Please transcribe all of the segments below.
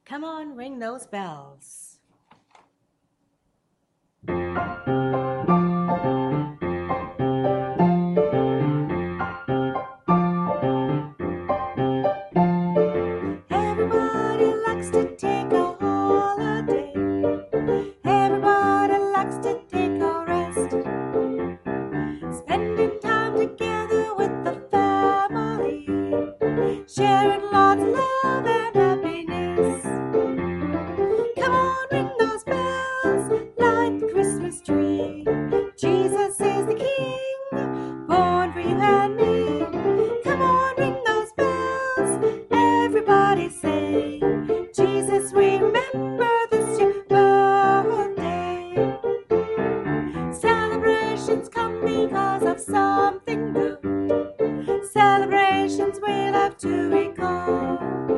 Come on, ring those bells. Everybody likes to take a holiday. Everybody likes to take a rest. Spending time together with the family. Sharing lots of love and happiness. Come on, ring those bells, light the Christmas tree. Jesus is the King, born for you and me. Come on, ring those bells, everybody say, Jesus, we remember this your birthday. Celebrations come because of something good. Celebrations we love to recall.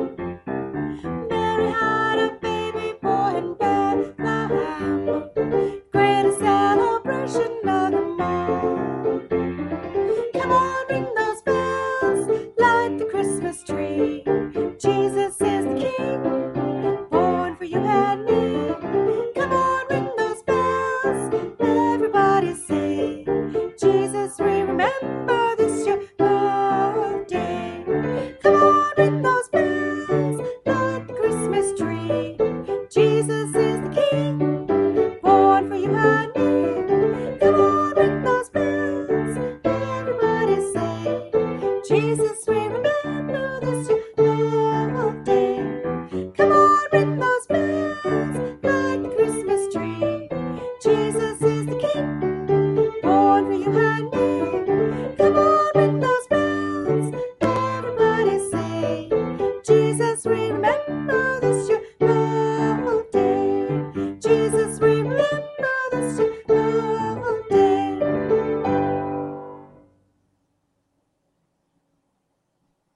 Mary had a baby boy in Bethlehem, greatest celebration of them all. Come on, ring those bells, light the Christmas tree. Jesus is the King, born for you and me. Come on, ring those bells, everybody say, Jesus, we remember this your birthday. Come on, ring those bells, light the Christmas tree. Jesus is the King, born for you and me. Come on, ring those bells, everybody say, Jesus, we remember this your birthday. Come on, ring those bells, light the Christmas tree. Jesus is the King, born for you and me. Come on, ring those bells, everybody say, Jesus, we remember this your birthday. Jesus, we remember this your